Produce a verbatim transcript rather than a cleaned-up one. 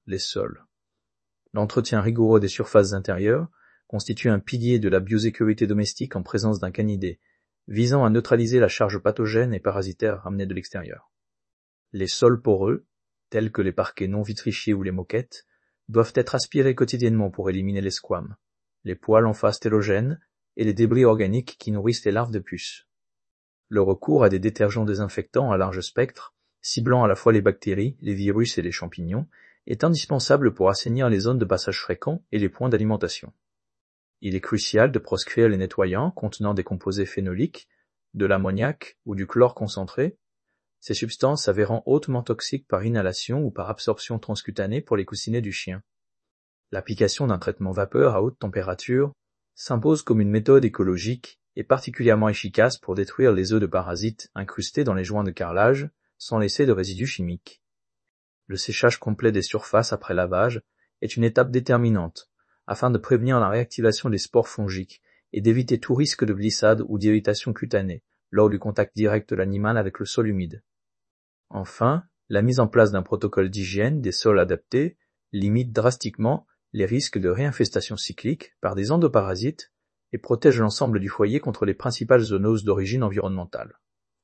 les sols. L'entretien rigoureux des surfaces intérieures constitue un pilier de la biosécurité domestique en présence d'un canidé, visant à neutraliser la charge pathogène et parasitaire ramenée de l'extérieur. Les sols poreux, tels que les parquets non vitrifiés ou les moquettes, doivent être aspirés quotidiennement pour éliminer les squames, les poils en face télogènes et les débris organiques qui nourrissent les larves de puces. Le recours à des détergents désinfectants à large spectre, ciblant à la fois les bactéries, les virus et les champignons, est indispensable pour assainir les zones de passage fréquents et les points d'alimentation. Il est crucial de proscrire les nettoyants contenant des composés phénoliques, de l'ammoniac ou du chlore concentré, ces substances s'avérant hautement toxiques par inhalation ou par absorption transcutanée pour les coussinets du chien. L'application d'un traitement vapeur à haute température s'impose comme une méthode écologique et particulièrement efficace pour détruire les œufs de parasites incrustés dans les joints de carrelage sans laisser de résidus chimiques. Le séchage complet des surfaces après lavage est une étape déterminante afin de prévenir la réactivation des spores fongiques et d'éviter tout risque de glissade ou d'irritation cutanée lors du contact direct de l'animal avec le sol humide. Enfin, la mise en place d'un protocole d'hygiène des sols adapté limite drastiquement les risques de réinfestation cyclique par des endoparasites et protège l'ensemble du foyer contre les principales zoonoses d'origine environnementale.